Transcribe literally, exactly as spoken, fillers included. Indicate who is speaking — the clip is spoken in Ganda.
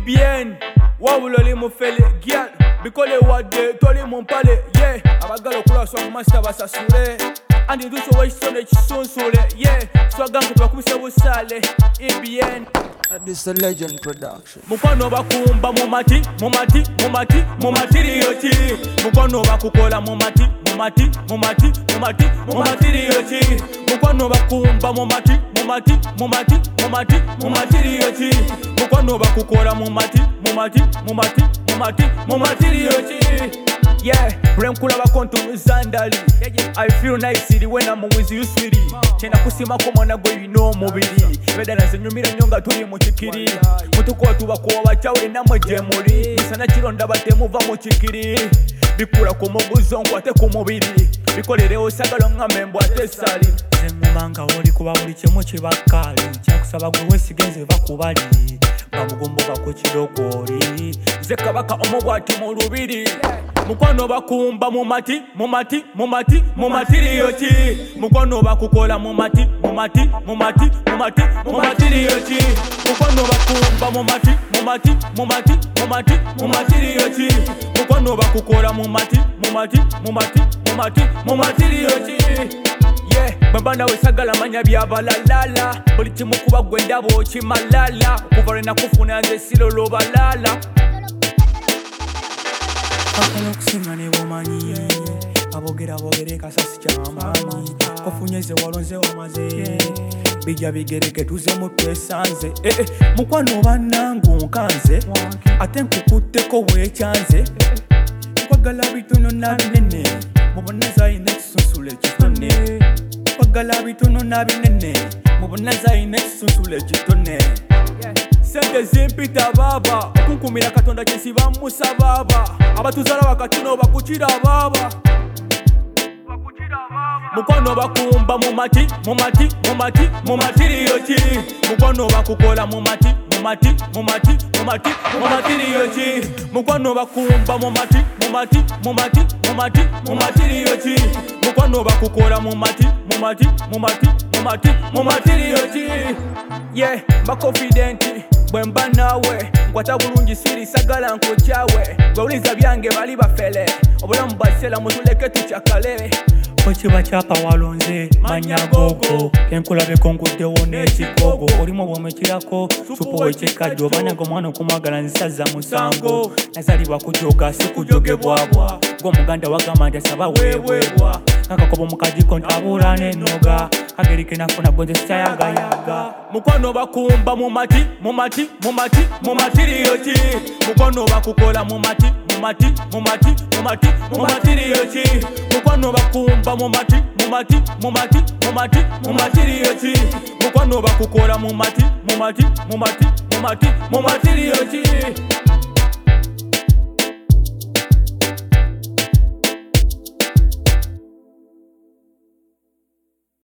Speaker 1: bien wabuloli mufele gyal bikole wadde toli mumpale ye abagala okula swa master basasule andi duso wekisonde ekisunsule ye swagange twakubisa busale ibien.
Speaker 2: This is a legend production.
Speaker 1: Mukwano bakumba mumati mumati mumati mumatiriyo ki mukwano bakukola mumati mumati mumati mumati mumatiriyo ki mukwano bakumba mumati mumati mumati mumati mumatiriyo ki mukwano bakukola mumati mumati mumati mumati mumatiriyo ki. Yeah, brain kula bakonto muzandali. I feel nice when I'm with you sweetie. Chena kusima ko mwana gwe bino mubiri. Beda na senyumira nyonga tuli mu kikiri. Mutuko tuba ko bachawe na mujemuri. Sana kironda batemu va mu kikiri. Bikura ko muguzo nkwate ku mubiri. Bikolere osagalo ngamembo atesali. Zengumanga oli kuba buli kyemu kibakali. Kyakusaba gwe wesigenze bakubali. Bamugomboka ku kirogori. Nze kabaka omubwati mu lubiri. Mukwano bakumba mumati mumati mumati mumatiriyo ki mukwano bakukola mumati mumati mumati mumati mumatiriyo ki mukwano bakumba mumati mumati mumati mumati mumatiriyo ki mukwano bakukola mumati mumati mumati mumati mumatiriyo ki. Yeah, babana wesagala manya byabalalala buli kimu kuba gwe ndabo kimalala okuva lwe nakufuna nze sirolo balala.
Speaker 3: Akala okusinga ne bomanyi abogera bogere kasasi kyamaanyi kofunyeze walonze wamaze bijja bigereke tuze mu twesanze eh, eh, mukwano bannangu nkanze ate nkukutteko weekyanze nkwagala bitono na binene muboneza ine ekisunsula ekitone nkwagala bitono na binene muboneza ine ekisunsula ekitone. Sente zimpita baba okunkumira katonda kyesiba musa baba abatuzala wakatino bakukira baba mukwano bakumba mumati mumati mumati mumatiriyo ki mukwano bakukola mumati mumati mumati mumati mumatiriyo ki mukwano bakumba mumati mumati mumati mumati mumatiriyo ki mukwano bakukola mumati mumati mumati mumati mumatiriyo ki. Yeah, ba confident bwemba nawe nkwata bulungi siri sagala nkokyawe bawuliza byange bali bafele obulamu basela mutuleke tukyakale okiba kyapa walonze manya gogo kenkulabeko nkuddewo n'ekikogo olimu bwomekirako supu wekikajjo banyaga omwana okumwagala nsaza musango nazalibwa kujoga si kujogebwabwa ng'omuganda wagamba nti asaba weebwebwa nakakobo mukajiko ntabula n'ennoga kagerike nafuna gonze sitayagayaga.
Speaker 1: Mukwano bakumba mumati mumati mumati mumatiriyo ki mukwano bakukola mumati mumati mumati mumati mumatiriyo ki mukwano bakumba mumati mumati mumati mumati mumatiriyo ki mukwano bakukola mumati mumati mumati mumati mumatiriyo ki.